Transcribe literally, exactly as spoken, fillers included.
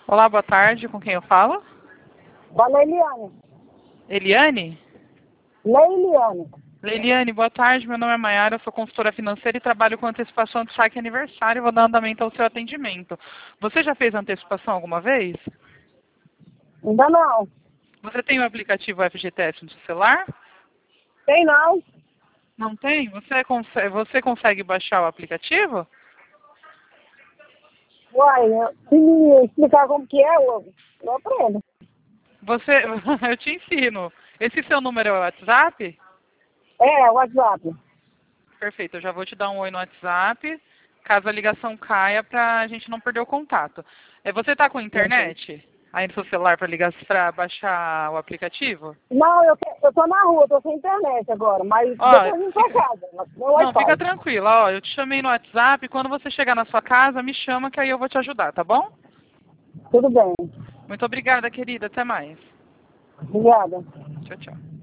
Olá, boa tarde. Com quem eu falo? Fala, Eliane. Eliane? Leiliane. Leiliane, boa tarde. Meu nome é Maiara, eu sou consultora financeira e trabalho com antecipação de saque aniversário. Vou dar andamento ao seu atendimento. Você já fez antecipação alguma vez? Ainda não. Você tem o aplicativo F G T S no seu celular? Tem não. Não tem? Você consegue, você consegue baixar o aplicativo? Uai, eu- se me explicar como que é, eu, eu aprendo. Você, eu te ensino. Esse seu número é o WhatsApp? É, WhatsApp. Perfeito, eu já vou te dar um oi no WhatsApp, caso a ligação caia, para a gente não perder o contato. É, você está com internet aí no seu celular para ligar para baixar o aplicativo? Não, eu, tô- eu tô na rua, tô sem internet agora, mas Ó, depois em sua fica, casa, no não, fica Wi-Fi. tranquila, ó, eu te chamei no WhatsApp, quando você chegar na sua casa, me chama que aí eu vou te ajudar, tá bom? Tudo bem. Muito obrigada, querida, até mais. Obrigada. Tchau, tchau.